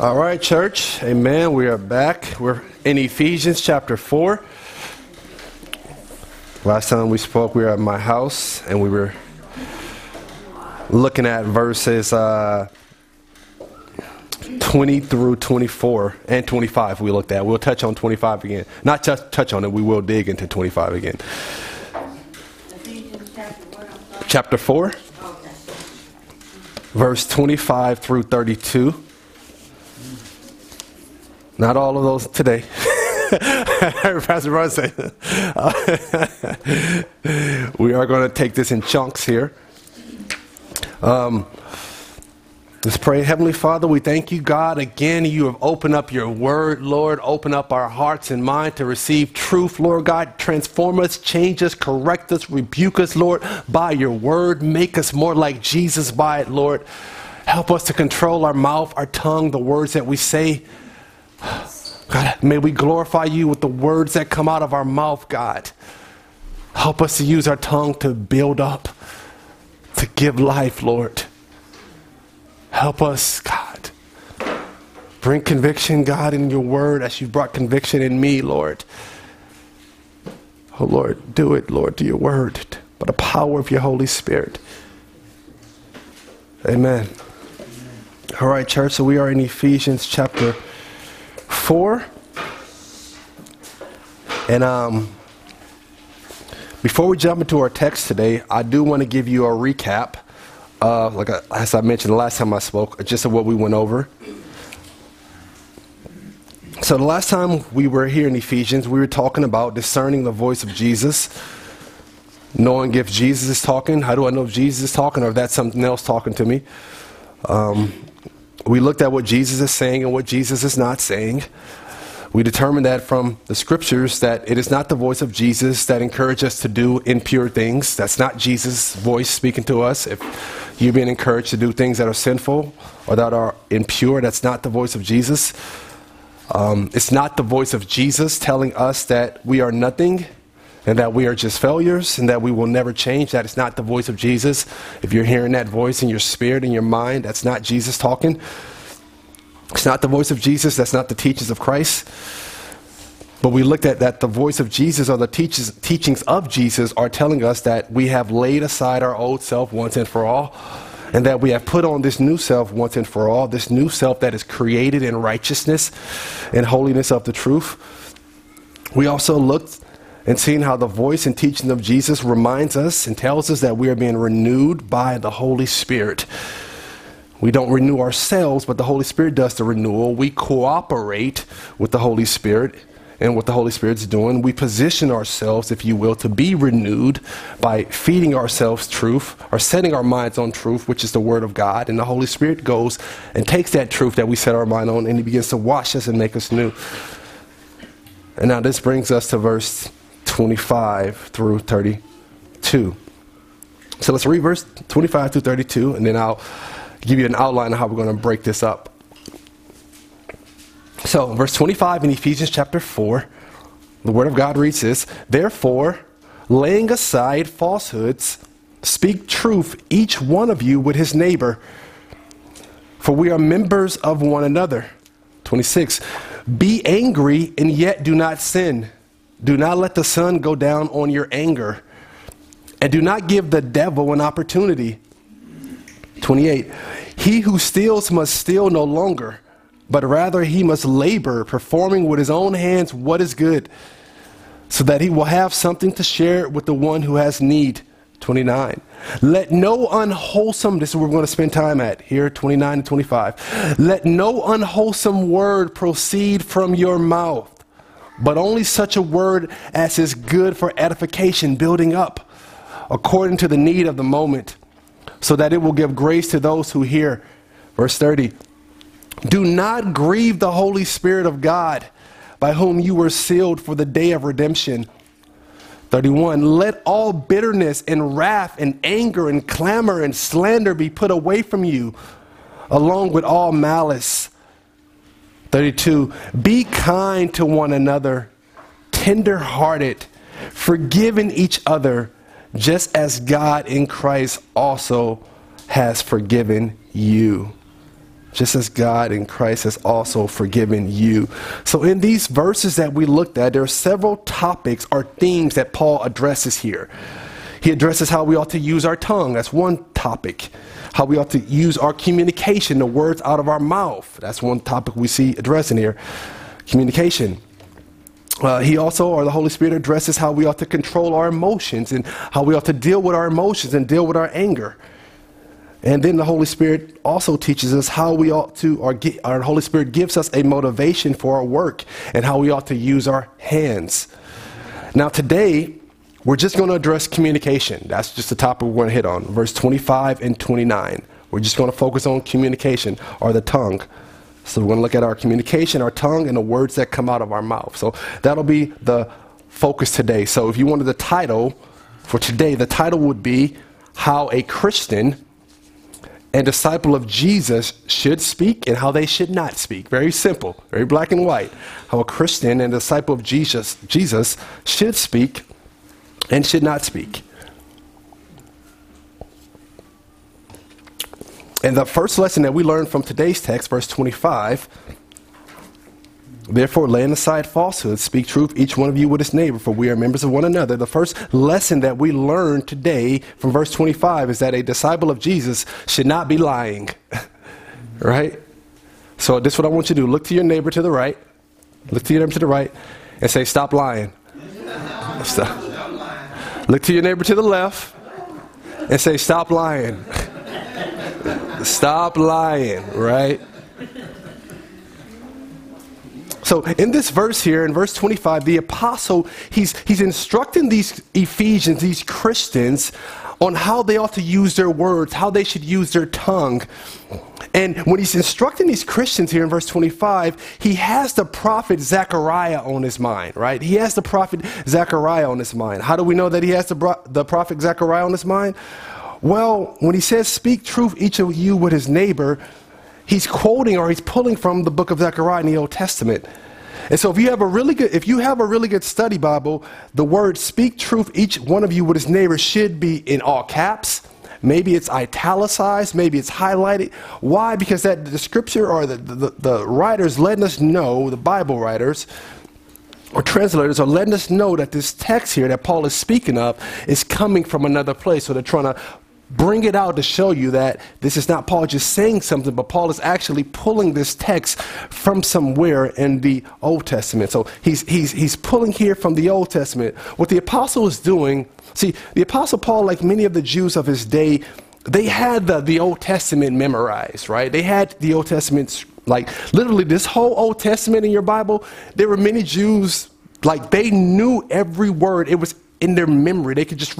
All right, church. Amen. We are back. We're in Ephesians chapter 4. Last time we spoke, we were at my house, and we were looking at verses 20 through 24 and 25 we looked at. We'll touch on 25 again. Not just touch on it, we will dig into 25 again. Ephesians Chapter 4, verse 25 through 32. Not all of those today. Pastor Ron said, we are going to take this in chunks here. Let's pray. Heavenly Father, we thank you, God. Again, you have opened up your word, Lord. Open up our hearts and mind to receive truth, Lord God. Transform us, change us, correct us, rebuke us, Lord, by your word. Make us more like Jesus by it, Lord. Help us to control our mouth, our tongue, the words that we say. God, may we glorify you with the words that come out of our mouth, God. Help us to use our tongue to build up, to give life, Lord. Help us, God. Bring conviction, God, in your word as you brought conviction in me, Lord. Oh, Lord, do it, Lord, to your word, by the power of your Holy Spirit. Amen. All right, church, so we are in Ephesians chapter 4. And before we jump into our text today, I do want to give you a recap. As I mentioned the last time I spoke, just of what we went over. So the last time we were here in Ephesians, we were talking about discerning the voice of Jesus, knowing if Jesus is talking. How do I know if Jesus is talking or if that's something else talking to me? We looked at what Jesus is saying and what Jesus is not saying. We determined that from the scriptures that it is not the voice of Jesus that encourages us to do impure things. That's not Jesus' voice speaking to us. If you're being encouraged to do things that are sinful or that are impure, that's not the voice of Jesus. It's not the voice of Jesus telling us that we are nothing and that we are just failures and that we will never change. That is not the voice of Jesus. If you're hearing that voice in your spirit and your mind, that's not Jesus talking. It's not the voice of Jesus. That's not the teachings of Christ. But we looked at that the voice of Jesus or the teachings of Jesus are telling us that we have laid aside our old self once and for all, and that we have put on this new self once and for all, this new self that is created in righteousness and holiness of the truth. We also looked and seen how the voice and teaching of Jesus reminds us and tells us that we are being renewed by the Holy Spirit. We don't renew ourselves, but the Holy Spirit does the renewal. We cooperate with the Holy Spirit and what the Holy Spirit's doing. We position ourselves, if you will, to be renewed by feeding ourselves truth or setting our minds on truth, which is the Word of God. And the Holy Spirit goes and takes that truth that we set our mind on and He begins to wash us and make us new. And now this brings us to verse 25 through 32. So let's read verse 25 through 32, and then I'll give you an outline of how we're going to break this up. So, verse 25 in Ephesians chapter 4, the Word of God reads this: Therefore, laying aside falsehoods, speak truth, each one of you with his neighbor, for we are members of one another. 26, be angry and yet do not sin. Do not let the sun go down on your anger, and do not give the devil an opportunity. 28, he who steals must steal no longer, but rather he must labor, performing with his own hands what is good, so that he will have something to share with the one who has need. 29, let no unwholesome, this is where we're going to spend time at, here 29 and 25. Let no unwholesome word proceed from your mouth, but only such a word as is good for edification, building up, according to the need of the moment, so that it will give grace to those who hear. Verse 30, do not grieve the Holy Spirit of God, by whom you were sealed for the day of redemption. 31, let all bitterness and wrath and anger and clamor and slander be put away from you, along with all malice. 32, be kind to one another, tender-hearted, forgiving each other, just as God in Christ also has forgiven you. just as God in Christ has also forgiven you. So in these verses that we looked at, there are several topics or themes that Paul addresses here. He addresses how we ought to use our tongue. That's one topic. How we ought to use our communication, the words out of our mouth. That's one topic we see addressing here. Communication. He also, or the Holy Spirit, addresses how we ought to control our emotions and how we ought to deal with our emotions and deal with our anger. And then the Holy Spirit also teaches us how we ought to, or our Holy Spirit gives us a motivation for our work and how we ought to use our hands. Now today, we're just going to address communication. That's just the topic we're going to hit on, verse 25 and 29. We're just going to focus on communication, or the tongue. So we're going to look at our communication, our tongue, and the words that come out of our mouth. So that'll be the focus today. So if you wanted the title for today, the title would be How a Christian and Disciple of Jesus Should Speak and How They Should Not Speak. Very simple, very black and white. How a Christian and disciple of Jesus should speak and should not speak. And the first lesson that we learned from today's text, verse 25, therefore, laying aside falsehood, speak truth, each one of you with his neighbor, for we are members of one another. The first lesson that we learned today from verse 25 is that a disciple of Jesus should not be lying. Right? So this is what I want you to do. Look to your neighbor to the right. Look to your neighbor to the right and say, stop lying. Stop. Look to your neighbor to the left and say, stop lying. Stop lying, right? So in this verse here, in verse 25, the apostle, he's instructing these Ephesians, these Christians, on how they ought to use their words, how they should use their tongue. And when he's instructing these Christians here in verse 25, he has the prophet Zechariah on his mind, right? He has the prophet Zechariah on his mind. How do we know that he has the prophet Zechariah on his mind? Well, when he says, speak truth, each of you with his neighbor, he's quoting or he's pulling from the book of Zechariah in the Old Testament. And so if you have a really good study Bible, the word speak truth, each one of you with his neighbor should be in all caps. Maybe it's italicized, maybe it's highlighted. Why? Because that the scripture or the writers letting us know, the Bible writers or translators are letting us know that this text here that Paul is speaking of is coming from another place. So they're trying to bring it out to show you that this is not Paul just saying something, but Paul is actually pulling this text from somewhere in the Old Testament. So he's pulling here from the Old Testament. What the apostle is doing, see, the apostle Paul, like many of the Jews of his day, they had the Old Testament memorized, right? They had the Old Testament, like literally this whole Old Testament in your Bible. There were many Jews, like they knew every word. It was in their memory. They could just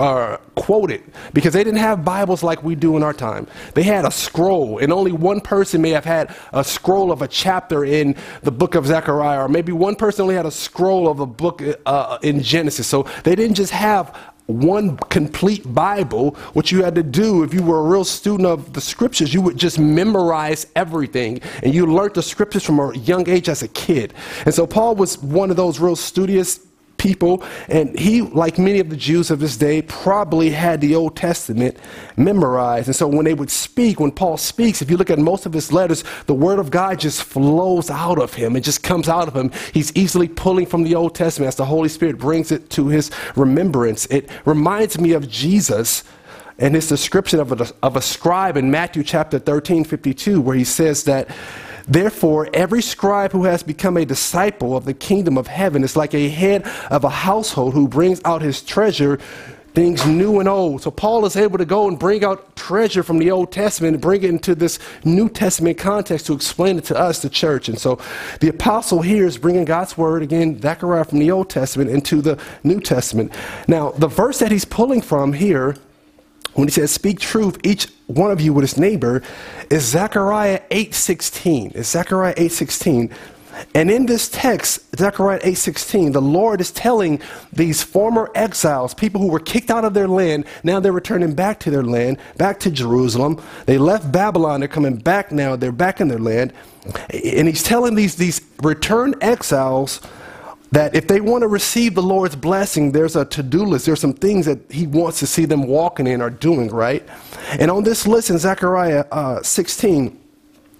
quote it because they didn't have Bibles like we do in our time. They had a scroll, and only one person may have had a scroll of a chapter in the book of Zechariah, or maybe one person only had a scroll of a book in Genesis. So they didn't just have one complete Bible. What you had to do, if you were a real student of the scriptures, you would just memorize everything, and you learned the scriptures from a young age as a kid. And so Paul was one of those real studious people, and he, like many of the Jews of his day, probably had the Old Testament memorized. And so when they would speak, when Paul speaks, if you look at most of his letters, the word of God just flows out of him. It just comes out of him. He's easily pulling from the Old Testament as the Holy Spirit brings it to his remembrance. It reminds me of Jesus and his description of a scribe in Matthew chapter 13:52, where he says that, therefore, every scribe who has become a disciple of the kingdom of heaven is like a head of a household who brings out his treasure, things new and old. So Paul is able to go and bring out treasure from the Old Testament and bring it into this New Testament context to explain it to us, the church. And so the apostle here is bringing God's word, again, Zechariah, from the Old Testament into the New Testament. Now, the verse that he's pulling from here, when he says, speak truth, each one of you with his neighbor, is Zechariah 8:16. It's Zechariah 8:16. And in this text, Zechariah 8:16, the Lord is telling these former exiles, people who were kicked out of their land, now they're returning back to their land, back to Jerusalem. They left Babylon, they're coming back now, they're back in their land. And he's telling these returned exiles that if they want to receive the Lord's blessing, there's a to-do list. There's some things that he wants to see them walking in or doing, right? And on this list in Zechariah 16,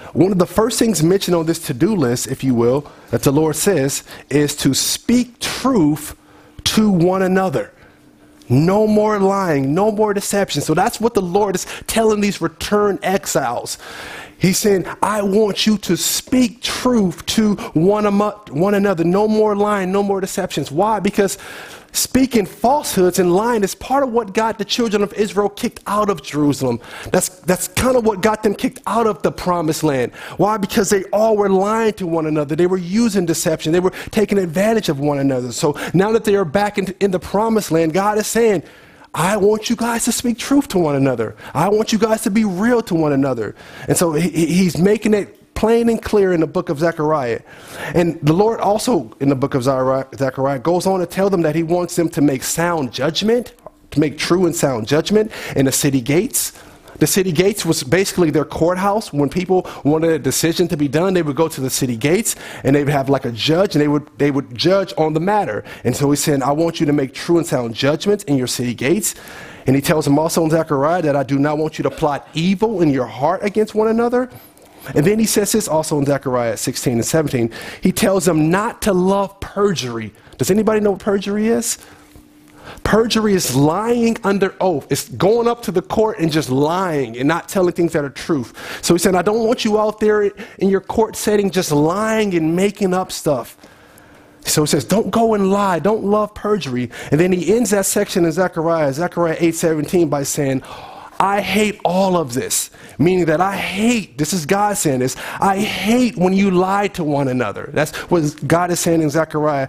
one of the first things mentioned on this to-do list, if you will, that the Lord says, is to speak truth to one another. No more lying, no more deception. So that's what the Lord is telling these returned exiles. He's saying, I want you to speak truth to one another. No more lying, no more deceptions. Why? Because speaking falsehoods and lying is part of what got the children of Israel kicked out of Jerusalem. That's kind of what got them kicked out of the promised land. Why? Because they all were lying to one another. They were using deception. They were taking advantage of one another. So now that they are back in the promised land, God is saying, I want you guys to speak truth to one another. I want you guys to be real to one another. And so he's making it plain and clear in the book of Zechariah. And the Lord also in the book of Zechariah goes on to tell them that he wants them to make sound judgment, to make true and sound judgment in the city gates. The city gates was basically their courthouse. When people wanted a decision to be done, they would go to the city gates and they would have like a judge, and they would judge on the matter. And so he's saying, I want you to make true and sound judgments in your city gates. And he tells them also in Zechariah that I do not want you to plot evil in your heart against one another. And then he says this also in Zechariah 16 and 17. He tells them not to love perjury. Does anybody know what perjury is? Perjury is lying under oath. It's going up to the court and just lying and not telling things that are truth. So he said, I don't want you out there in your court setting just lying and making up stuff. So he says, don't go and lie. Don't love perjury. And then he ends that section in Zechariah 8:17 by saying, I hate all of this, meaning that I hate, this is God saying this, I hate when you lie to one another. That's what God is saying in Zechariah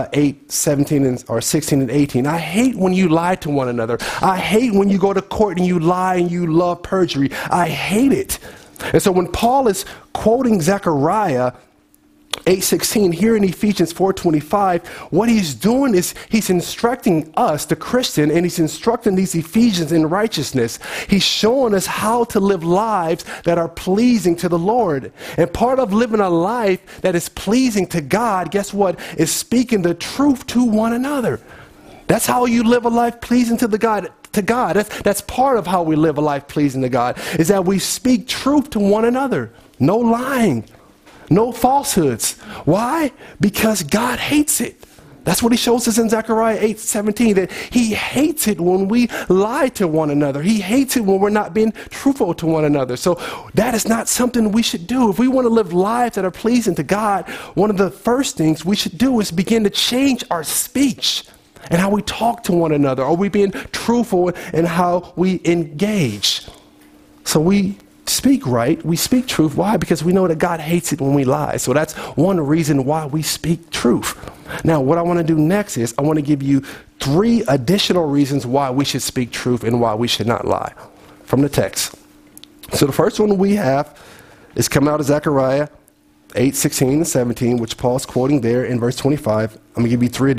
8:17 or 16 and 18. I hate when you lie to one another. I hate when you go to court and you lie and you love perjury. I hate it. And so when Paul is quoting Zechariah 8:16 here in Ephesians 4:25, what he's doing is he's instructing us, the Christian, and he's instructing these Ephesians in righteousness. He's showing us how to live lives that are pleasing to the Lord. And part of living a life that is pleasing to God, guess what, is speaking the truth to one another. That's how you live a life pleasing to God. That's part of how we live a life pleasing to God, is that we speak truth to one another. No lying. No falsehoods. Why? Because God hates it. That's what he shows us in Zechariah 8:17, that he hates it when we lie to one another. He hates it when we're not being truthful to one another. So that is not something we should do. If we want to live lives that are pleasing to God, one of the first things we should do is begin to change our speech and how we talk to one another. Are we being truthful in how we engage? So we speak right, we speak truth. Why? Because we know that God hates it when we lie. So that's one reason why we speak truth. Now, what I want to do next is I want to give you 3 additional reasons why we should speak truth and why we should not lie from the text. So the first one we have is coming out of Zechariah 8:16 and 17, which Paul's quoting there in verse 25. I'm going to give you 3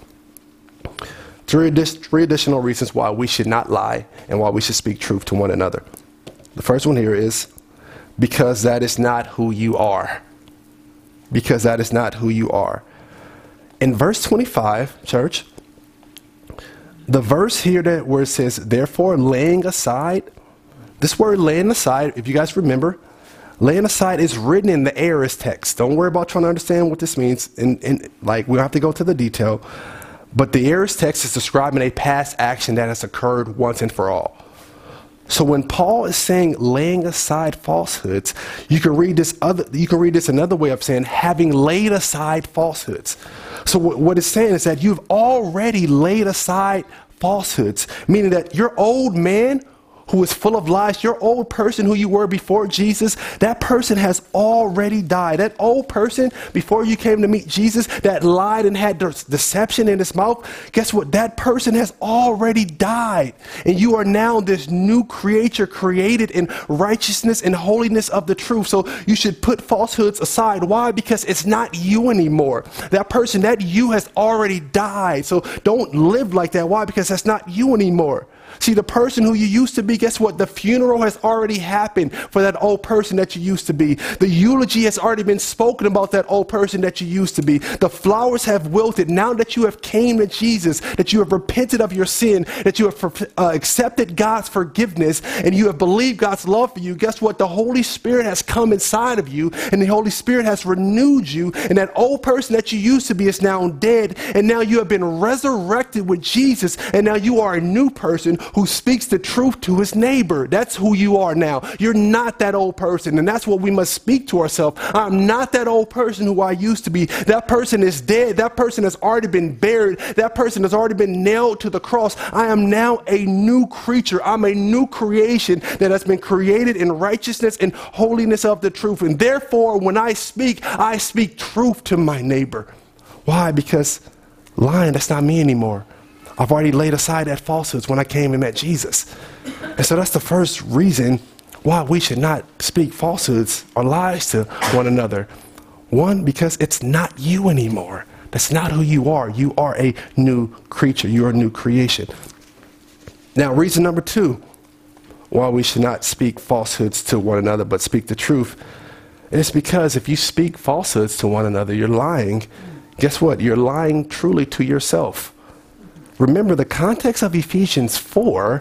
additional reasons why we should not lie and why we should speak truth to one another. The first one here is because that is not who you are. Because that is not who you are. In verse 25, church, the verse here where it says, therefore laying aside, this word laying aside, if you guys remember, laying aside is written in the aorist text. Don't worry about trying to understand what this means. Like, we don't have to go to the detail. But the aorist text is describing a past action that has occurred once and for all. So when Paul is saying laying aside falsehoods, you can read this another way of saying having laid aside falsehoods. So what it's saying is that you've already laid aside falsehoods, meaning that your old man who is full of lies, your old person who you were before Jesus, that person has already died. That old person, before you came to meet Jesus, that lied and had deception in his mouth, guess what? That person has already died. And you are now this new creature created in righteousness and holiness of the truth. So you should put falsehoods aside. Why? Because it's not you anymore. That person, that you has already died. So don't live like that. Why? Because that's not you anymore. See, the person who you used to be, guess what? The funeral has already happened for that old person that you used to be. The eulogy has already been spoken about that old person that you used to be. The flowers have wilted. Now that you have came to Jesus, that you have repented of your sin, that you have accepted God's forgiveness, and you have believed God's love for you, guess what? The Holy Spirit has come inside of you, and the Holy Spirit has renewed you, and that old person that you used to be is now dead, and now you have been resurrected with Jesus, and now you are a new person who speaks the truth to his neighbor. That's who you are now. You're not that old person, and that's what we must speak to ourselves. I'm not that old person who I used to be. That person is dead. That person has already been buried. That person has already been nailed to the cross. I am now a new creature. I'm a new creation that has been created in righteousness and holiness of the truth. And therefore, when I speak truth to my neighbor. Why? Because lying, that's not me anymore. I've already laid aside that falsehoods when I came and met Jesus. And so that's the first reason why we should not speak falsehoods or lies to one another. One, because it's not you anymore. That's not who you are. You are a new creature. You are a new creation. Now, reason number two why we should not speak falsehoods to one another but speak the truth. And it's because if you speak falsehoods to one another, you're lying. Guess what? You're lying truly to yourself. Remember, the context of Ephesians 4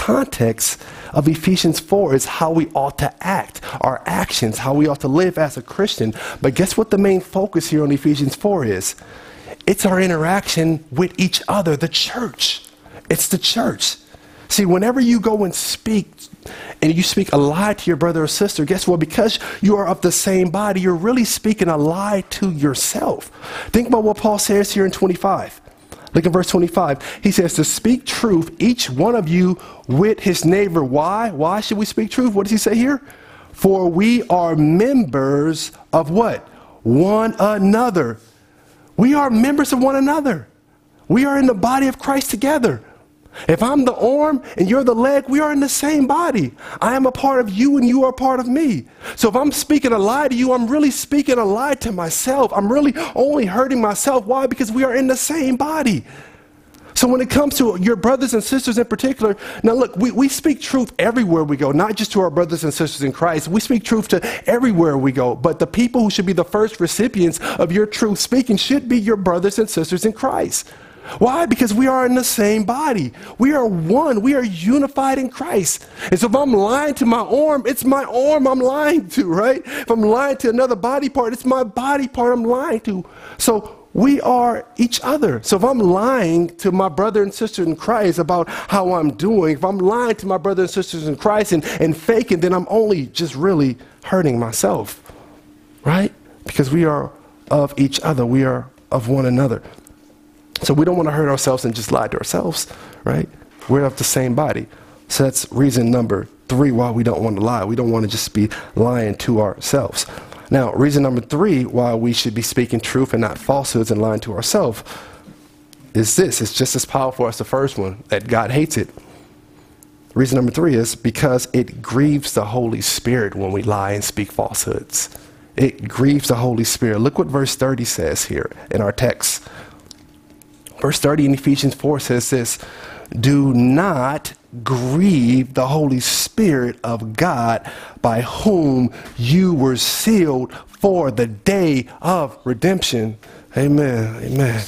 is how we ought to act, our actions, how we ought to live as a Christian. But guess what the main focus here on Ephesians 4 is? It's our interaction with each other, the church. It's the church. See, whenever you go and speak, and you speak a lie to your brother or sister, guess what? Because you are of the same body, you're really speaking a lie to yourself. Think about what Paul says here in 25. Look at verse 25. He says to speak truth, each one of you with his neighbor. Why? Why should we speak truth? What does he say here? For we are members of what? One another. We are members of one another. We are in the body of Christ together. If I'm the arm and you're the leg, we are in the same body. I am a part of you and you are a part of me. So if I'm speaking a lie to you, I'm really speaking a lie to myself. I'm really only hurting myself. Why? Because we are in the same body. So when it comes to your brothers and sisters in particular, now look, we speak truth everywhere we go, not just to our brothers and sisters in Christ. We speak truth to everywhere we go. But the people who should be the first recipients of your truth speaking should be your brothers and sisters in Christ. Why? Because we are in the same body. We are one. We are unified in Christ. And so if I'm lying to my arm, it's my arm I'm lying to, right? If I'm lying to another body part, it's my body part I'm lying to. So we are each other. So if I'm lying to my brother and sister in Christ about how I'm doing, if I'm lying to my brothers and sisters in Christ and faking, then I'm only just really hurting myself, right? Because we are of each other. We are of one another. So we don't want to hurt ourselves and just lie to ourselves, right? We're of the same body. So that's reason number 3 why we don't want to lie. We don't want to just be lying to ourselves. Now, reason number 3 why we should be speaking truth and not falsehoods and lying to ourselves is this. It's just as powerful as the first one, that God hates it. Reason number 3 is because it grieves the Holy Spirit when we lie and speak falsehoods. It grieves the Holy Spirit. Look what verse 30 says here in our text. Verse 30 in Ephesians 4 says this, do not grieve the Holy Spirit of God by whom you were sealed for the day of redemption. Amen. Amen.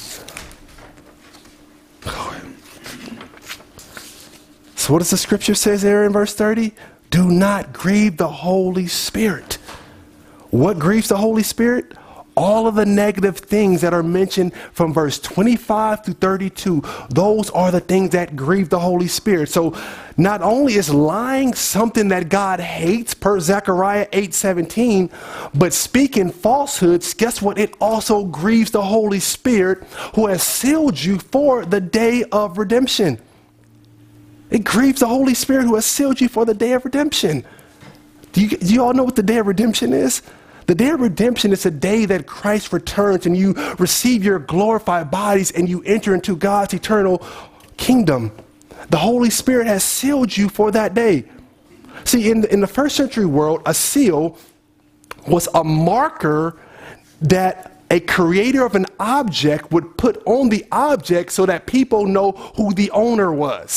So what does the scripture say there in verse 30? Do not grieve the Holy Spirit. What grieves the Holy Spirit? All of the negative things that are mentioned from verse 25 to 32, those are the things that grieve the Holy Spirit. So not only is lying something that God hates per Zechariah 8:17, but speaking falsehoods, guess what? It also grieves the Holy Spirit who has sealed you for the day of redemption. It grieves the Holy Spirit who has sealed you for the day of redemption. Do you all know what the day of redemption is? The day of redemption is a day that Christ returns and you receive your glorified bodies and you enter into God's eternal kingdom. The Holy Spirit has sealed you for that day. See, in the first century world, a seal was a marker that a creator of an object would put on the object so that people know who the owner was.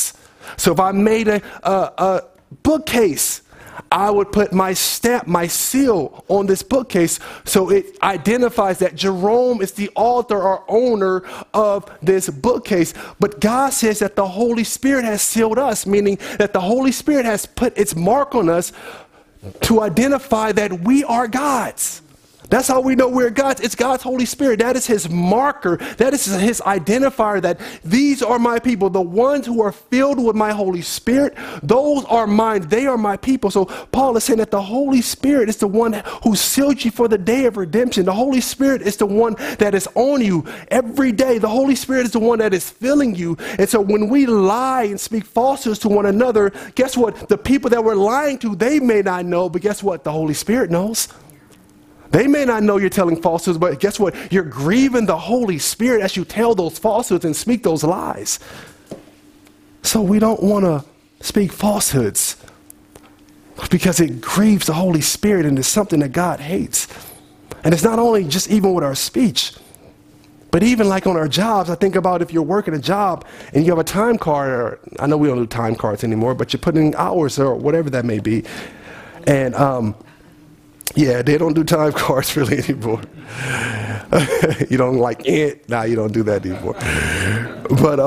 So if I made a bookcase, I would put my stamp, my seal on this bookcase so it identifies that Jerome is the author or owner of this bookcase. But God says that the Holy Spirit has sealed us, meaning that the Holy Spirit has put its mark on us to identify that we are God's. That's how we know we're God's. It's God's Holy Spirit. That is his marker. That is his identifier that these are my people. The ones who are filled with my Holy Spirit, those are mine. They are my people. So Paul is saying that the Holy Spirit is the one who sealed you for the day of redemption. The Holy Spirit is the one that is on you every day. The Holy Spirit is the one that is filling you. And so when we lie and speak falsehoods to one another, guess what? The people that we're lying to, they may not know, but guess what? The Holy Spirit knows. They may not know you're telling falsehoods, but guess what? You're grieving the Holy Spirit as you tell those falsehoods and speak those lies. So we don't want to speak falsehoods because it grieves the Holy Spirit and it's something that God hates. And it's not only just even with our speech, but even like on our jobs. I think about if you're working a job and you have a time card, or I know we don't do time cards anymore, but you're putting in hours or whatever that may be. And, yeah, they don't do time cards really anymore. You don't like it? Nah, you don't do that anymore. But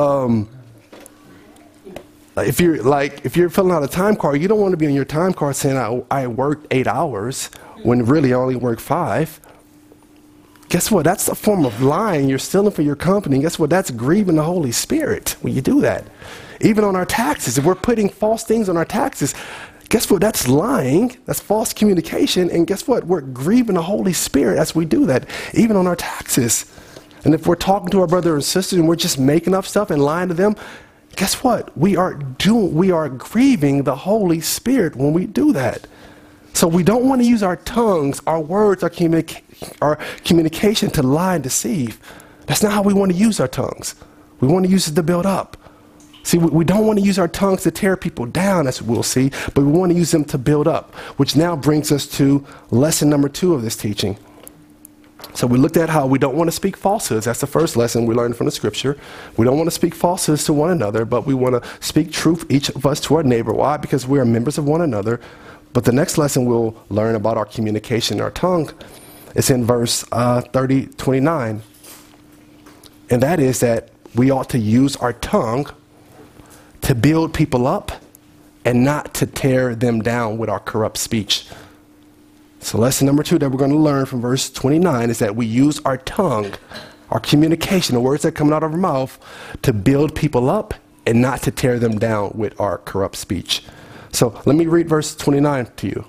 if you're filling out a time card, you don't want to be on your time card saying I worked 8 hours when really I only worked 5. Guess what? That's a form of lying. You're stealing for your company. Guess what? That's grieving the Holy Spirit when you do that. Even on our taxes, if we're putting false things on our taxes, guess what? That's lying. That's false communication. And guess what? We're grieving the Holy Spirit as we do that, even on our taxes. And if we're talking to our brother and sister and we're just making up stuff and lying to them, guess what? We are grieving the Holy Spirit when we do that. So we don't want to use our tongues, our words, our communication to lie and deceive. That's not how we want to use our tongues. We want to use it to build up. See, we don't want to use our tongues to tear people down, as we'll see, but we want to use them to build up, which now brings us to lesson number 2 of this teaching. So we looked at how we don't want to speak falsehoods. That's the first lesson we learned from the scripture. We don't want to speak falsehoods to one another, but we want to speak truth, each of us, to our neighbor. Why? Because we are members of one another. But the next lesson we'll learn about our communication, our tongue, is in verse 29. And that is that we ought to use our tongue to build people up and not to tear them down with our corrupt speech. So lesson number 2 that we're going to learn from verse 29 is that we use our tongue, our communication, the words that come out of our mouth, to build people up and not to tear them down with our corrupt speech. So let me read verse 29 to you.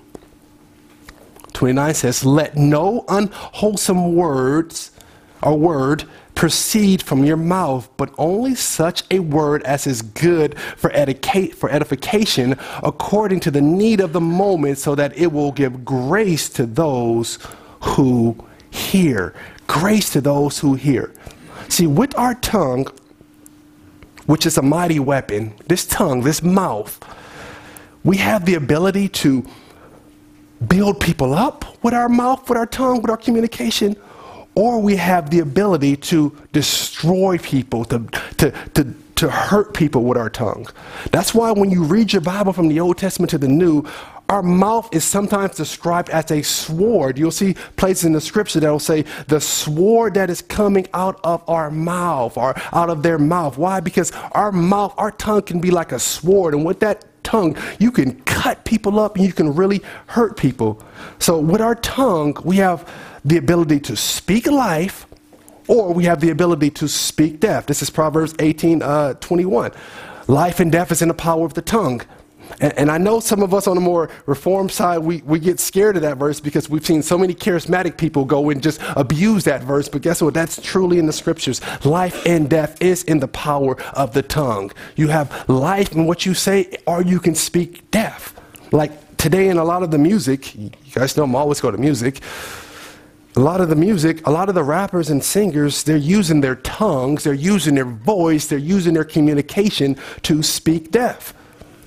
29 says, "Let no unwholesome words or word proceed from your mouth, but only such a word as is good for edification according to the need of the moment, so that it will give grace to those who hear." Grace to those who hear. See, with our tongue, which is a mighty weapon, this tongue, this mouth, we have the ability to build people up with our mouth, with our tongue, with our communication, or we have the ability to destroy people, to hurt people with our tongue. That's why when you read your Bible from the Old Testament to the New, our mouth is sometimes described as a sword. You'll see places in the scripture that will say the sword that is coming out of our mouth or out of their mouth. Why? Because our mouth, our tongue can be like a sword, and with that tongue, you can cut people up and you can really hurt people. So with our tongue, we have the ability to speak life, or we have the ability to speak death. This is Proverbs 18:21. Life and death is in the power of the tongue. And I know some of us on the more reformed side, we get scared of that verse because we've seen so many charismatic people go and just abuse that verse. But guess what? That's truly in the scriptures. Life and death is in the power of the tongue. You have life in what you say, or you can speak death. Like today in a lot of the music, you guys know I'm always go to music. A lot of the music, a lot of the rappers and singers, they're using their tongues, they're using their voice, they're using their communication to speak death.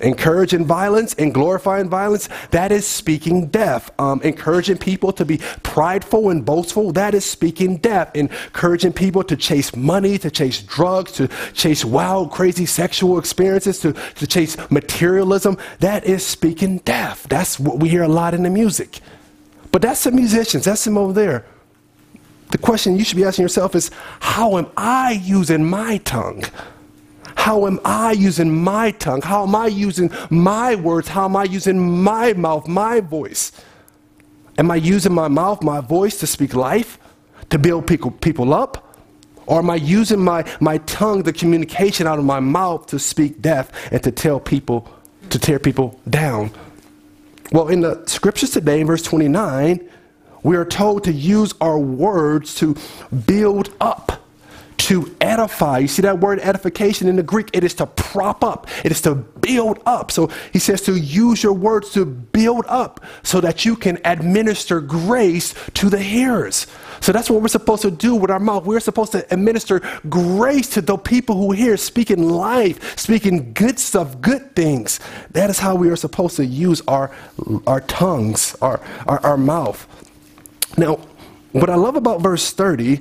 Encouraging violence and glorifying violence, that is speaking death. Encouraging people to be prideful and boastful, that is speaking death. Encouraging people to chase money, to chase drugs, to chase wild, crazy sexual experiences, to chase materialism, that is speaking death. That's what we hear a lot in the music. But that's the musicians, that's them over there. The question you should be asking yourself is, how am I using my tongue? How am I using my tongue? How am I using my words? How am I using my mouth, my voice? Am I using my mouth, my voice to speak life, to build people up? Or am I using my tongue, the communication out of my mouth to speak death and to tear people down? Well, in the scriptures today, in verse 29, we are told to use our words to build up, to edify. You see that word edification in the Greek? It is to prop up. It is to build up. So he says to use your words to build up so that you can administer grace to the hearers. So that's what we're supposed to do with our mouth. We're supposed to administer grace to the people who hear, speaking life, speaking good stuff, good things. That is how we are supposed to use our tongues, our mouth. Now, what I love about verse 30,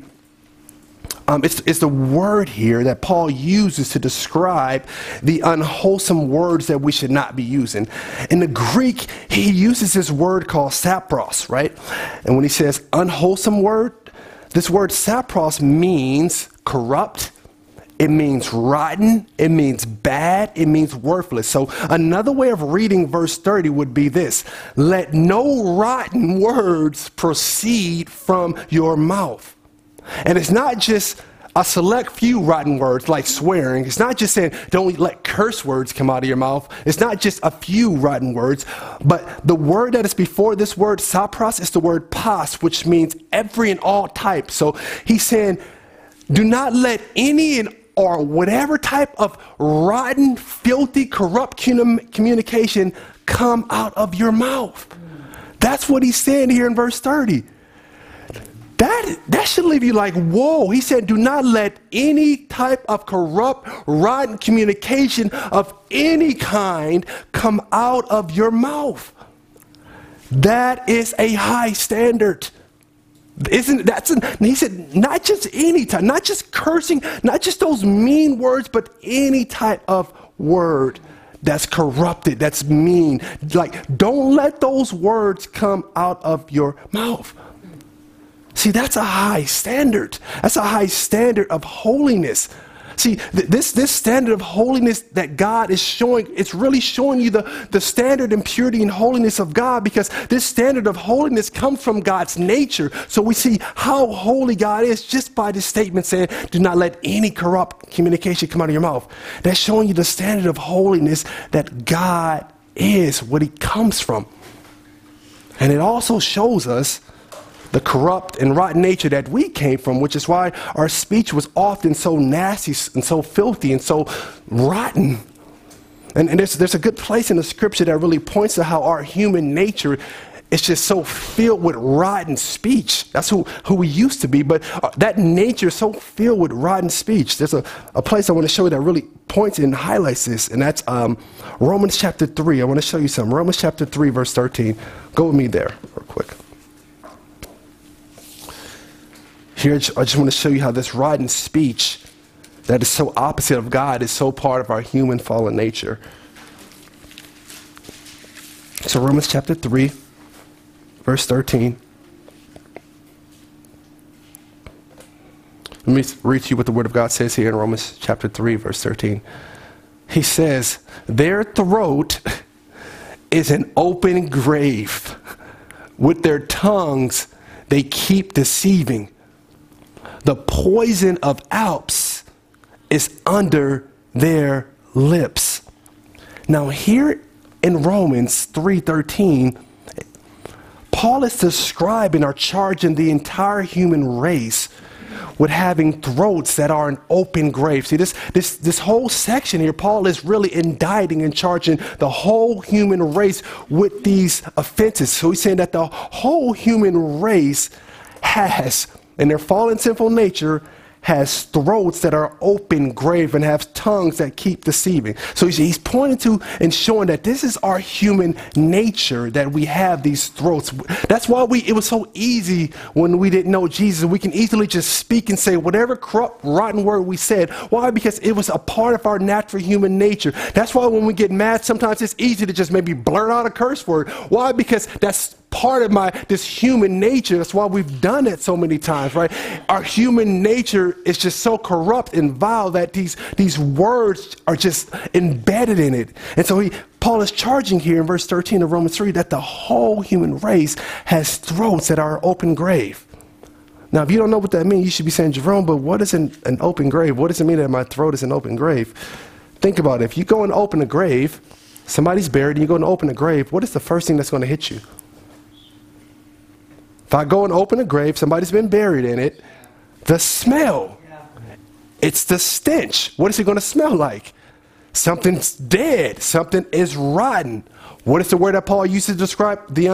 it's the word here that Paul uses to describe the unwholesome words that we should not be using. In the Greek, he uses this word called sapros, right? And when he says unwholesome word, this word sapros means corrupt. It means rotten, it means bad, it means worthless. So another way of reading verse 30 would be this: let no rotten words proceed from your mouth. And it's not just a select few rotten words like swearing. It's not just saying don't let curse words come out of your mouth. It's not just a few rotten words, but the word that is before this word sapros is the word pas, which means every and all type. So he's saying do not let any or whatever type of rotten, filthy, corrupt communication come out of your mouth. That's what he's saying here in verse 30. That should leave you like, whoa. He said, do not let any type of corrupt, rotten communication of any kind come out of your mouth. That is a high standard. He said, not just any type, not just cursing, not just those mean words, but any type of word that's corrupted, that's mean. Like, don't let those words come out of your mouth. See, that's a high standard. That's a high standard of holiness. See, this standard of holiness that God is showing, it's really showing you the standard and purity and holiness of God, because this standard of holiness comes from God's nature. So we see how holy God is just by this statement saying, do not let any corrupt communication come out of your mouth. That's showing you the standard of holiness that God is, what he comes from. And it also shows us the corrupt and rotten nature that we came from, which is why our speech was often so nasty and so filthy and so rotten. And there's a good place in the scripture that really points to how our human nature is just so filled with rotten speech. That's who we used to be, but that nature is so filled with rotten speech. There's a place I want to show you that really points and highlights this, and that's Romans chapter 3. I want to show you something. Romans chapter 3, verse 13. Go with me there real quick. Here, I just want to show you how this rotten speech that is so opposite of God is so part of our human fallen nature. So Romans chapter 3, verse 13. Let me read to you what the Word of God says here in Romans chapter 3, verse 13. He says, their throat is an open grave. With their tongues they keep deceiving. The poison of Alps is under their lips. Now here in Romans 3:13, Paul is describing or charging the entire human race with having throats that are an open grave. See, this whole section here, Paul is really indicting and charging the whole human race with these offenses. So he's saying that the whole human race has, in their fallen sinful nature, has throats that are open grave and have tongues that keep deceiving. So he's pointing to and showing that this is our human nature, that we have these throats. That's why it was so easy when we didn't know Jesus. We can easily just speak and say whatever corrupt, rotten word we said. Why? Because it was a part of our natural human nature. That's why when we get mad, sometimes it's easy to just maybe blurt out a curse word. Why? Because that's part of this human nature. That's why we've done it so many times, right? Our human nature is just so corrupt and vile that these words are just embedded in it. And so Paul is charging here in verse 13 of Romans 3 that the whole human race has throats that are open grave. Now, if you don't know what that means, you should be saying, Jerome, but what is an open grave? What does it mean that my throat is an open grave? Think about it. If you go and open a grave, somebody's buried, and you go and open a grave, what is the first thing that's going to hit you? If I go and open a grave, somebody's been buried in it, the smell, it's the stench. What is it going to smell like? Something's dead. Something is rotten. What is the word that Paul used to describe the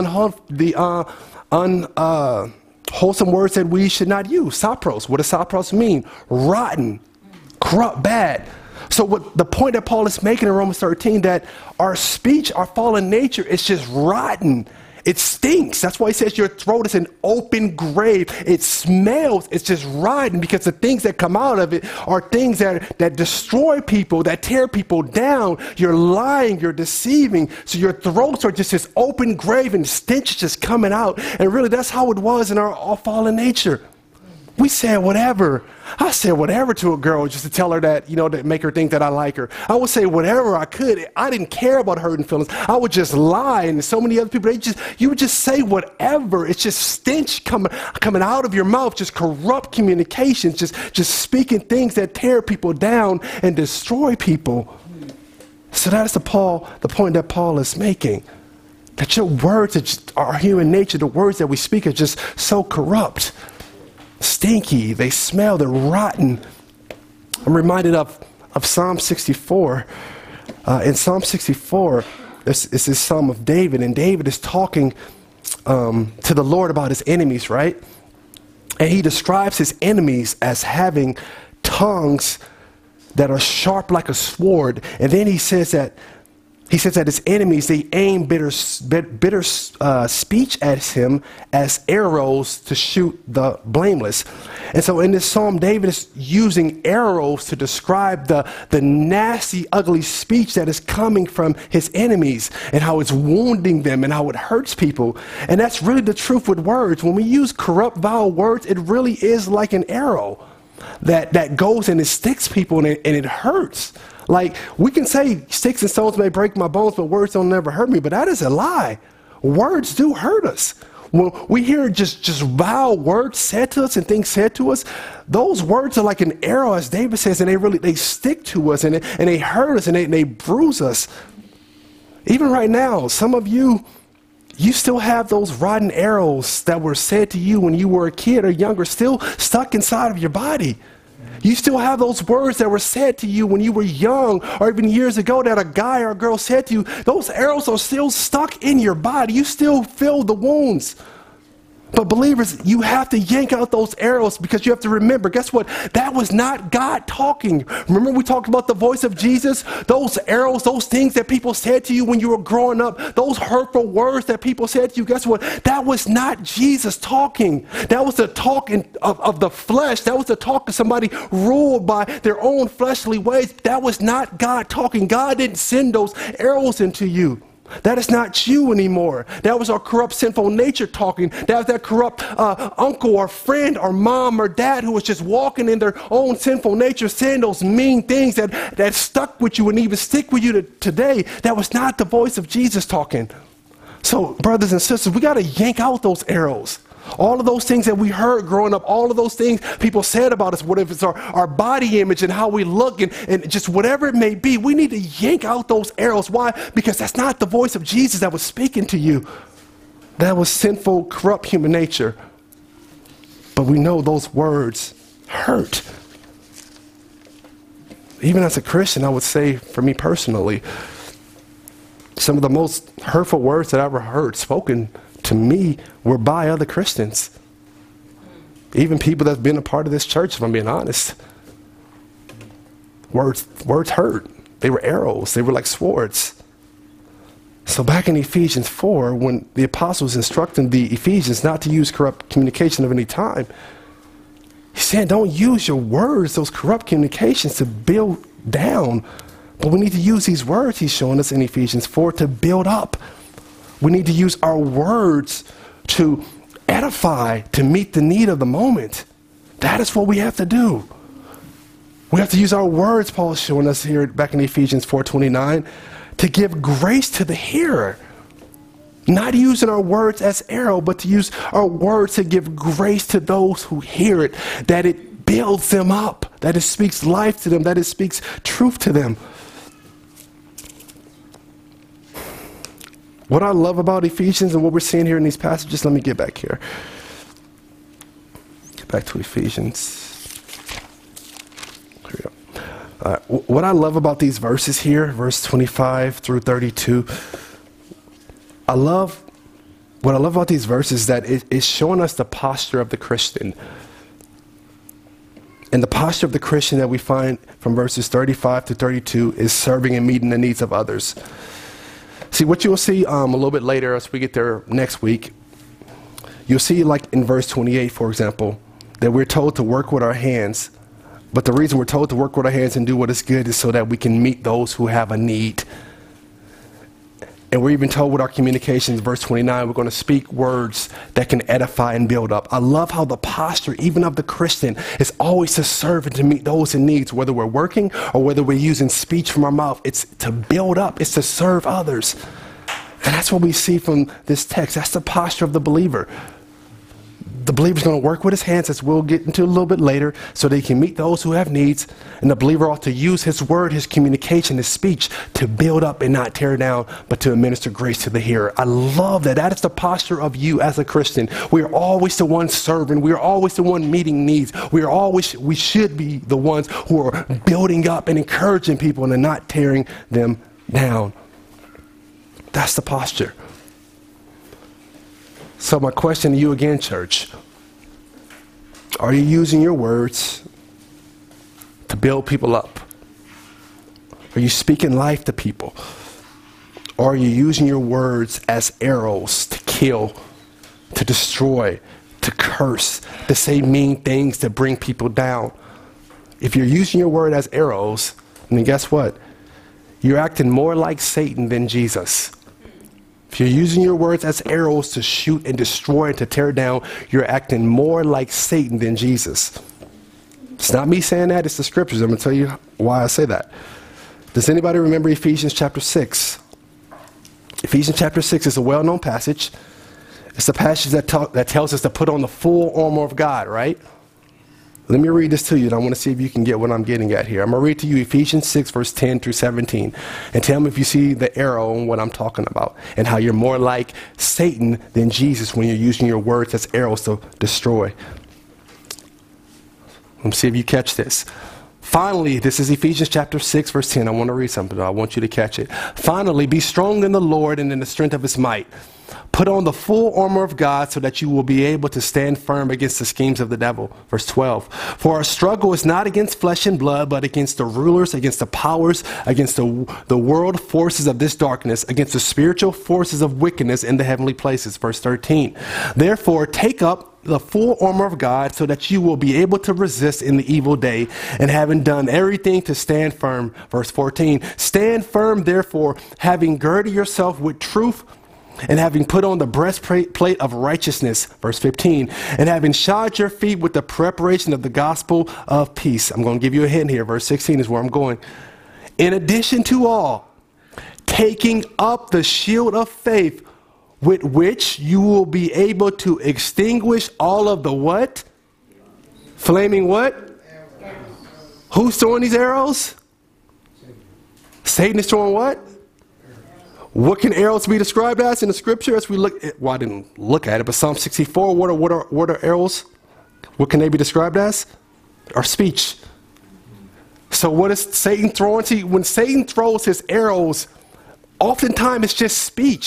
unwholesome words that we should not use? Sapros. What does sapros mean? Rotten, corrupt, bad. So what the point that Paul is making in Romans 13, that our speech, our fallen nature is just rotten. It stinks. That's why he says your throat is an open grave. It smells. It's just rotten because the things that come out of it are things that destroy people, that tear people down. You're lying. You're deceiving. So your throats are just this open grave and stench is just coming out. And really, that's how it was in our fallen nature. We said whatever. I said whatever to a girl just to tell her that, to make her think that I like her. I would say whatever I could. I didn't care about hurting feelings. I would just lie. And so many other people, you would just say whatever. It's just stench coming out of your mouth, just corrupt communications, just speaking things that tear people down and destroy people. So that's the point that Paul is making. That your words, our human nature, the words that we speak are just so corrupt. Stinky, they smell, they're rotten. I'm reminded of Psalm 64. In Psalm 64, it's this Psalm of David, and David is talking to the Lord about his enemies, right? And he describes his enemies as having tongues that are sharp like a sword. And then he says that his enemies, they aim bitter speech at him as arrows to shoot the blameless. And so in this psalm, David is using arrows to describe the nasty, ugly speech that is coming from his enemies and how it's wounding them and how it hurts people. And that's really the truth with words. When we use corrupt, vile words, it really is like an arrow that goes and it sticks people and it hurts. Like, we can say sticks and stones may break my bones, but words don't never hurt me. But that is a lie. Words do hurt us. When we hear just vile words said to us and things said to us, those words are like an arrow, as David says, and they stick to us and they hurt us and they bruise us. Even right now, some of you still have those rotten arrows that were said to you when you were a kid or younger, still stuck inside of your body. You still have those words that were said to you when you were young or even years ago that a guy or a girl said to you. Those arrows are still stuck in your body. You still feel the wounds. But believers, you have to yank out those arrows because you have to remember, guess what? That was not God talking. Remember we talked about the voice of Jesus? Those arrows, those things that people said to you when you were growing up, those hurtful words that people said to you, guess what? That was not Jesus talking. That was the talk of the flesh. That was the talk of somebody ruled by their own fleshly ways. That was not God talking. God didn't send those arrows into you. That is not you anymore. That was our corrupt, sinful nature talking. That was that corrupt uncle or friend or mom or dad who was just walking in their own sinful nature, saying those mean things that stuck with you and even stick with you today. That was not the voice of Jesus talking. So, brothers and sisters, we got to yank out those arrows. All of those things that we heard growing up, all of those things people said about us, whatever it's our body image and how we look and just whatever it may be, we need to yank out those arrows. Why? Because that's not the voice of Jesus that was speaking to you. That was sinful, corrupt human nature. But we know those words hurt. Even as a Christian, I would say, for me personally, some of the most hurtful words that I ever heard spoken to me were by other Christians. Even people that's been a part of this church, if I'm being honest. Words hurt. They were arrows. They were like swords. So back in Ephesians 4, when the apostles instructing the Ephesians not to use corrupt communication of any time, he's saying don't use your words, those corrupt communications, to build down. But we need to use these words he's showing us in Ephesians 4 to build up. We need to use our words to edify, to meet the need of the moment. That is what we have to do. We have to use our words, Paul is showing us here back in Ephesians 4:29, to give grace to the hearer. Not using our words as arrow, but to use our words to give grace to those who hear it, that it builds them up, that it speaks life to them, that it speaks truth to them. What I love about Ephesians and what we're seeing here in these passages, let me get back here. Get back to Ephesians. Here we go. What I love about these verses here, verse 25 through 32, what I love about these verses is that it's showing us the posture of the Christian. And the posture of the Christian that we find from verses 35 to 32 is serving and meeting the needs of others. See, what you'll see a little bit later as we get there next week, you'll see like in verse 28, for example, that we're told to work with our hands. But the reason we're told to work with our hands and do what is good is so that we can meet those who have a need. And we're even told with our communications, verse 29, we're going to speak words that can edify and build up. I love how the posture, even of the Christian, is always to serve and to meet those in needs, whether we're working or whether we're using speech from our mouth. It's to build up. It's to serve others. And that's what we see from this text. That's the posture of the believer. The believer's going to work with his hands, as we'll get into a little bit later, so that he can meet those who have needs. And the believer ought to use his word, his communication, his speech to build up and not tear down, but to administer grace to the hearer. I love that. That is the posture of you as a Christian. We are always the one serving. We are always the one meeting needs. We should be the ones who are building up and encouraging people and not tearing them down. That's the posture. So my question to you again, church, are you using your words to build people up? Are you speaking life to people? Or are you using your words as arrows to kill, to destroy, to curse, to say mean things, to bring people down? If you're using your word as arrows, then guess what? You're acting more like Satan than Jesus. If you're using your words as arrows to shoot and destroy and to tear down, you're acting more like Satan than Jesus. It's not me saying that, it's the scriptures. I'm going to tell you why I say that. Does anybody remember Ephesians chapter 6? Ephesians chapter 6 is a well-known passage. It's a passage that tells us to put on the full armor of God, right? Let me read this to you, and I want to see if you can get what I'm getting at here. I'm going to read to you Ephesians 6, verse 10 through 17. And tell me if you see the arrow on what I'm talking about and how you're more like Satan than Jesus when you're using your words as arrows to destroy. Let me see if you catch this. Finally, this is Ephesians chapter 6, verse 10. I want to read something. I want you to catch it. Finally, be strong in the Lord and in the strength of his might. Put on the full armor of God so that you will be able to stand firm against the schemes of the devil. Verse 12. For our struggle is not against flesh and blood, but against the rulers, against the powers, against the world forces of this darkness, against the spiritual forces of wickedness in the heavenly places. Verse 13. Therefore, take up the full armor of God so that you will be able to resist in the evil day, and having done everything to stand firm. Verse 14. Stand firm, therefore, having girded yourself with truth, and having put on the breastplate of righteousness, verse 15, and having shod your feet with the preparation of the gospel of peace. I'm going to give you a hint here. Verse 16 is where I'm going. In addition to all, taking up the shield of faith, with which you will be able to extinguish all of the what? Flaming what? Who's throwing these arrows? Satan is throwing what? What can arrows be described as in the scripture? As we look at, well, I didn't look at it, but Psalm 64, what are arrows? What can they be described as? Our speech. So what is Satan throwing? See, when Satan throws his arrows, oftentimes it's just speech.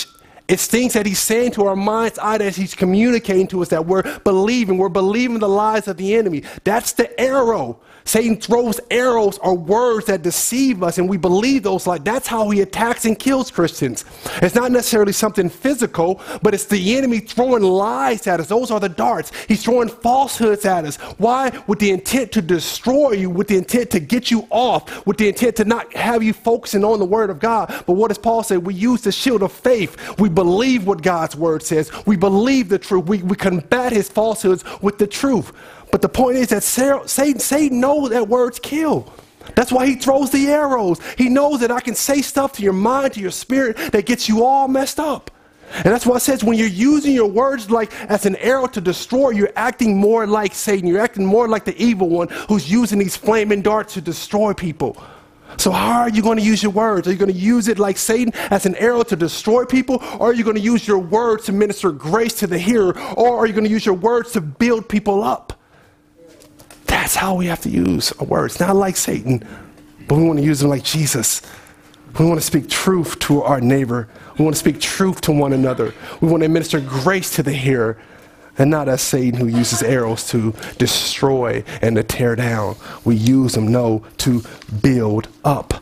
It's things that he's saying to our mind's eye that he's communicating to us that we're believing. We're believing the lies of the enemy. That's the arrow. Satan throws arrows or words that deceive us, and we believe those lies. That's how he attacks and kills Christians. It's not necessarily something physical, but it's the enemy throwing lies at us. Those are the darts. He's throwing falsehoods at us. Why? With the intent to destroy you, with the intent to get you off, with the intent to not have you focusing on the word of God. But what does Paul say? We use the shield of faith. We believe what God's word says. We believe the truth. We combat his falsehoods with the truth. But the point is that Satan knows that words kill. That's why he throws the arrows. He knows that I can say stuff to your mind, to your spirit, that gets you all messed up. And that's why it says when you're using your words like as an arrow to destroy, you're acting more like Satan. You're acting more like the evil one who's using these flaming darts to destroy people. So how are you going to use your words? Are you going to use it like Satan as an arrow to destroy people? Or are you going to use your words to minister grace to the hearer? Or are you going to use your words to build people up? That's how we have to use our words. Not like Satan, but we want to use them like Jesus. We want to speak truth to our neighbor. We want to speak truth to one another. We want to administer grace to the hearer, and not as Satan who uses arrows to destroy and to tear down. We use them, no, to build up.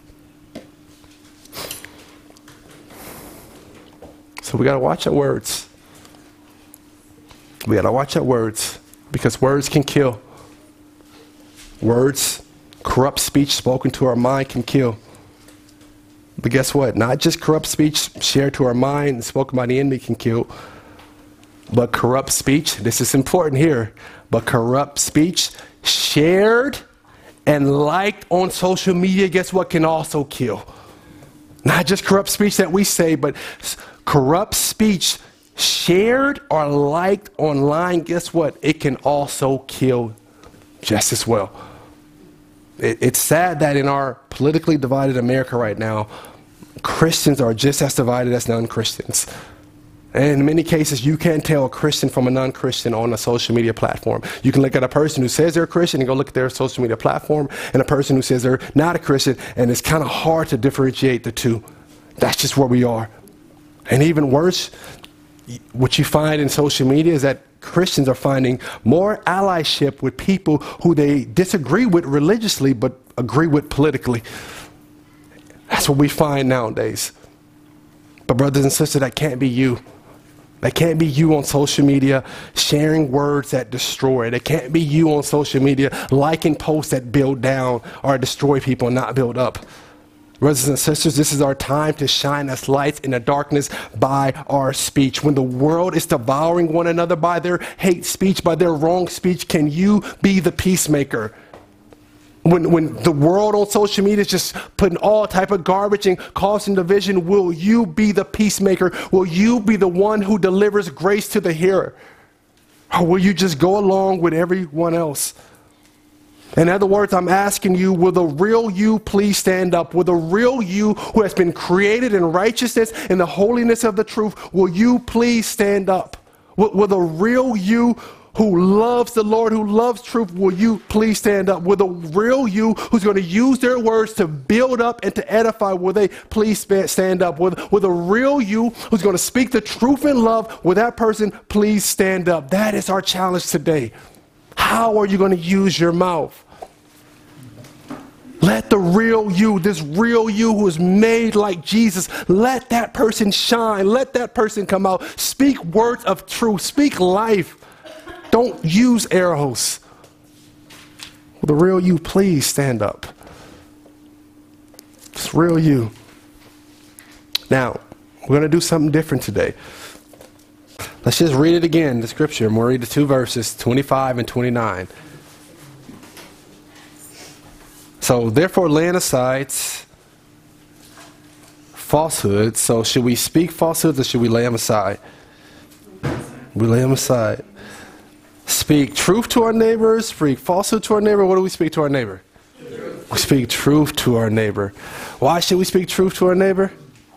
So we got to watch our words. We got to watch our words, because words can kill. Words, corrupt speech spoken to our mind can kill. But guess what? Not just corrupt speech shared to our mind and spoken by the enemy can kill, but corrupt speech, this is important here, but corrupt speech shared and liked on social media, guess what, can also kill. Not just corrupt speech that we say, but corrupt speech shared or liked online, guess what, it can also kill just as well. It's sad that in our politically divided America right now, Christians are just as divided as non-Christians. And in many cases, you can't tell a Christian from a non-Christian on a social media platform. You can look at a person who says they're a Christian and go look at their social media platform, and a person who says they're not a Christian, and it's kind of hard to differentiate the two. That's just where we are. And even worse, what you find in social media is that Christians are finding more allyship with people who they disagree with religiously but agree with politically. That's what we find nowadays. But brothers and sisters, that can't be you. That can't be you on social media sharing words that destroy. That can't be you on social media liking posts that build down or destroy people and not build up. Brothers and sisters, this is our time to shine as lights in the darkness by our speech. When the world is devouring one another by their hate speech, by their wrong speech, can you be the peacemaker? When the world on social media is just putting all type of garbage and causing division, will you be the peacemaker? Will you be the one who delivers grace to the hearer? Or will you just go along with everyone else? In other words, I'm asking you, will the real you please stand up? Will the real you who has been created in righteousness and the holiness of the truth, will you please stand up? Will the real you who loves the Lord, who loves truth, will you please stand up? Will the real you who's going to use their words to build up and to edify, will they please stand up? Will the real you who's going to speak the truth in love, will that person please stand up? That is our challenge today. How are you going to use your mouth? Let the real you, this real you who is made like Jesus, let that person shine. Let that person come out. Speak words of truth. Speak life. Don't use arrows. Will the real you please stand up? It's real you. Now, we're going to do something different today. Let's just read it again, the scripture. I'm going to read the two verses, 25 and 29. So, therefore, laying aside falsehoods. So, should we speak falsehoods or should we lay them aside? We lay them aside. Speak truth to our neighbors, speak falsehood to our neighbor. What do we speak to our neighbor? Truth. We speak truth to our neighbor. Why should we speak truth to our neighbor?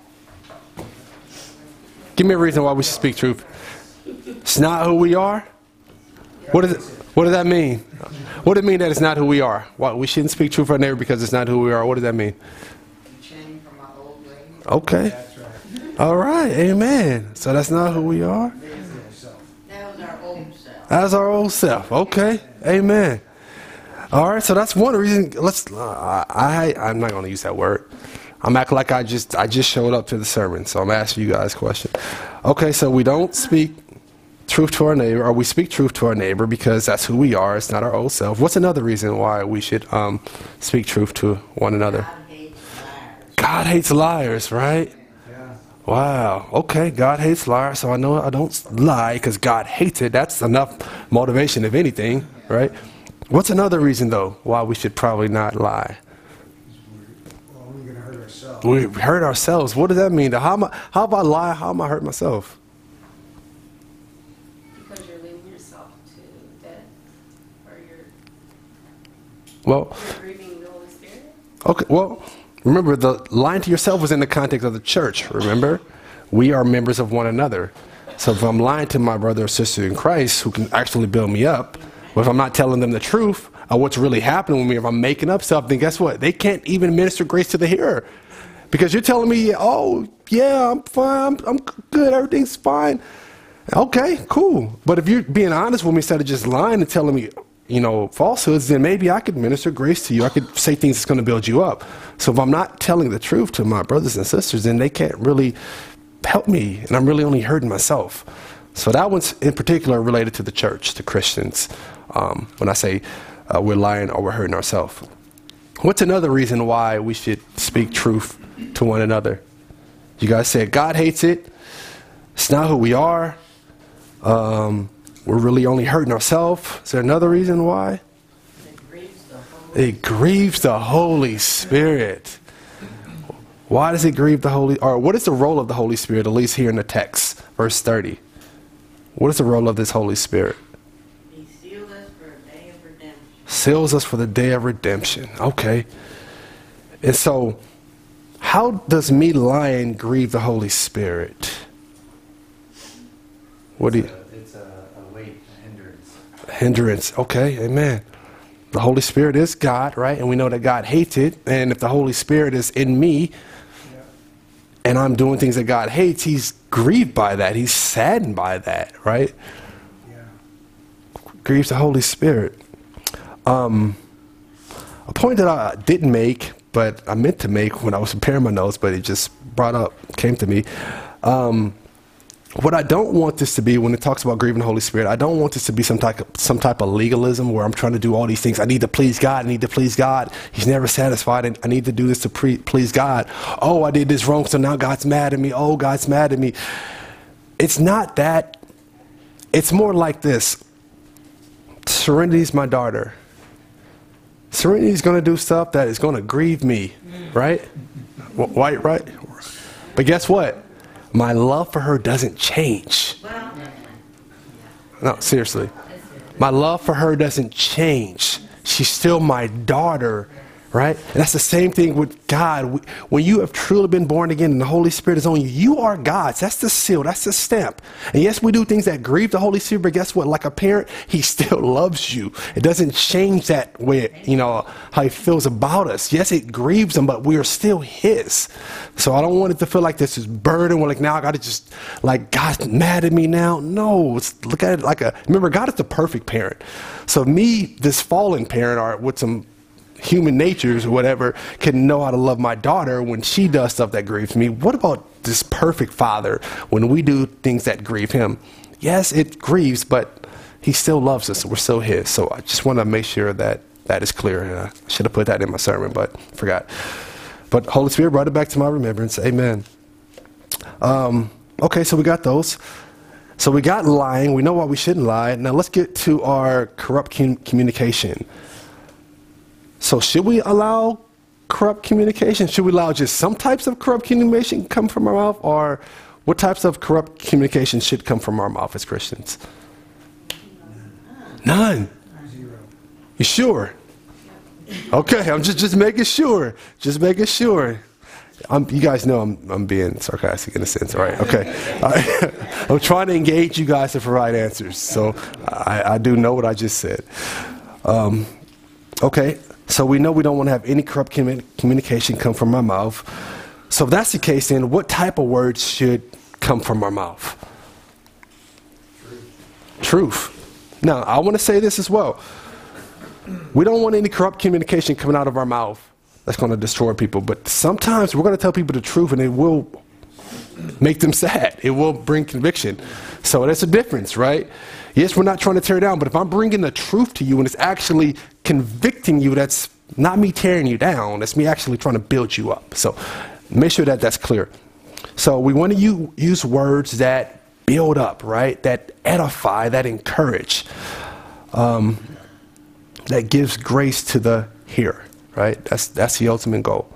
Give me a reason why we should speak truth. It's not who we are? What does that mean? What does it mean that it's not who we are? Well, we shouldn't speak truth to our neighbor because it's not who we are. What does that mean? Okay. All right, amen. So that's not who we are? That was our old self. That's our old self. Okay, amen. All right, so that's one reason. I'm not going to use that word. I'm acting like I just showed up to the sermon, so I'm asking you guys a question. Okay, so we don't speak truth to our neighbor, or we speak truth to our neighbor because that's who we are. It's not our old self. What's another reason why we should speak truth to one another? God hates liars. God hates liars, right? Yeah. Wow. Okay, God hates liars, so I know I don't lie because God hates it. That's enough motivation, if anything, right? What's another reason, though, why we should probably not lie? Well, we're going to hurt ourselves. We hurt ourselves. What does that mean? How if I lie? How am I hurt myself? Because you're leaving yourself to death, or Well, you're grieving the Holy Spirit. okay. Well, remember, the lying to yourself was in the context of the church. Remember, we are members of one another. So if I'm lying to my brother or sister in Christ, who can actually build me up, but if I'm not telling them the truth of what's really happening with me, if I'm making up stuff, then guess what? They can't even minister grace to the hearer. Because you're telling me, oh, yeah, I'm fine, I'm good, everything's fine. Okay, cool. But if you're being honest with me instead of just lying and telling me, falsehoods, then maybe I could minister grace to you. I could say things that's going to build you up. So if I'm not telling the truth to my brothers and sisters, then they can't really help me, and I'm really only hurting myself. So that one's in particular related to the church, to Christians. When I say we're lying or we're hurting ourselves. What's another reason why we should speak truth to one another? You guys said God hates it. It's not who we are. We're really only hurting ourselves. Is there another reason why? It grieves the Holy Spirit. Why does it grieve the Holy, or what is the role of the Holy Spirit, at least here in the text, verse 30? What is the role of this Holy Spirit? He sealed us for a day of redemption. Seals us for the day of redemption. Okay. And so, how does me lying grieve the Holy Spirit? What do you? It's a weight, a hindrance. Hindrance. Okay, amen. The Holy Spirit is God, right? And we know that God hates it. And if the Holy Spirit is in me, and I'm doing things that God hates, he's grieved by that. He's saddened by that, right? Yeah. Grieves the Holy Spirit. A point that I didn't make, but I meant to make when I was preparing my notes, but it just came to me. What I don't want this to be, when it talks about grieving the Holy Spirit, I don't want this to be some type of legalism where I'm trying to do all these things. I need to please God. I need to please God. He's never satisfied, and I need to do this to please God. Oh, I did this wrong, so now God's mad at me. Oh, God's mad at me. It's not that. It's more like this. Serenity's my daughter. Serenity's going to do stuff that is going to grieve me, right? Right? But guess what? My love for her doesn't change. No, seriously. My love for her doesn't change. She's still my daughter, right? And that's the same thing with God. When you have truly been born again and the Holy Spirit is on you, you are God's. That's the seal. That's the stamp. And yes, we do things that grieve the Holy Spirit, but guess what? Like a parent, he still loves you. It doesn't change that way, how he feels about us. Yes, it grieves him, but we are still his. So I don't want it to feel like this is burden. We're like, now I got to just, like, God's mad at me now. No, look at it remember, God is the perfect parent. So me, this fallen parent, or with some human natures or whatever, can know how to love my daughter when she does stuff that grieves me. What about this perfect father when we do things that grieve him? Yes, it grieves, but he still loves us. We're still his. So I just want to make sure that that is clear. And I should have put that in my sermon, but forgot. But Holy Spirit brought it back to my remembrance. Amen. Okay, so we got those. So we got lying. We know why we shouldn't lie. Now let's get to our corrupt communication. So should we allow corrupt communication? Should we allow just some types of corrupt communication come from our mouth? Or what types of corrupt communication should come from our mouth as Christians? None. Zero. You sure? Okay, I'm just making sure. Just making sure. You guys know I'm being sarcastic in a sense, right? Okay. All right. I'm trying to engage you guys to provide answers. So I do know what I just said. Okay. So we know we don't want to have any corrupt communication come from our mouth. So if that's the case, then what type of words should come from our mouth? Truth. Now, I want to say this as well. We don't want any corrupt communication coming out of our mouth that's going to destroy people. But sometimes we're going to tell people the truth, and it will make them sad. It will bring conviction. So that's a difference, right? Yes, we're not trying to tear it down, but if I'm bringing the truth to you and it's actually convicting you, that's not me tearing you down. That's me actually trying to build you up. So make sure that that's clear. So we want to use words that build up, right? That edify, that encourage, that gives grace to the hearer, right? That's the ultimate goal.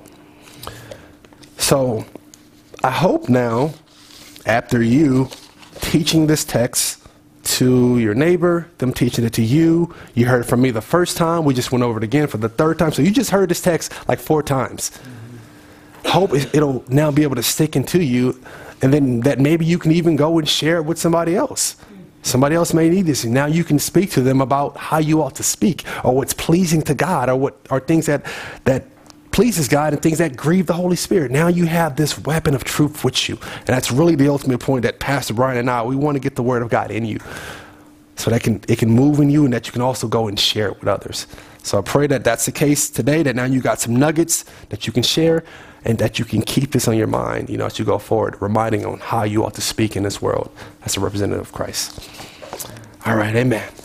So I hope now, after you teaching this text to your neighbor, them teaching it to you, you heard it from me the first time, we just went over it again for the third time, so you just heard this text like 4 times. Hope it'll now be able to stick into you, and then that maybe you can even go and share it with somebody else. Somebody else may need this, and now you can speak to them about how you ought to speak, or what's pleasing to God, or what are things that pleases God and things that grieve the Holy Spirit. Now you have this weapon of truth with you. And that's really the ultimate point that Pastor Brian and I, we want to get the word of God in you so that it can move in you and that you can also go and share it with others. So I pray that that's the case today, that now you got some nuggets that you can share and that you can keep this on your mind, as you go forward, reminding on how you ought to speak in this world as a representative of Christ. All right, amen.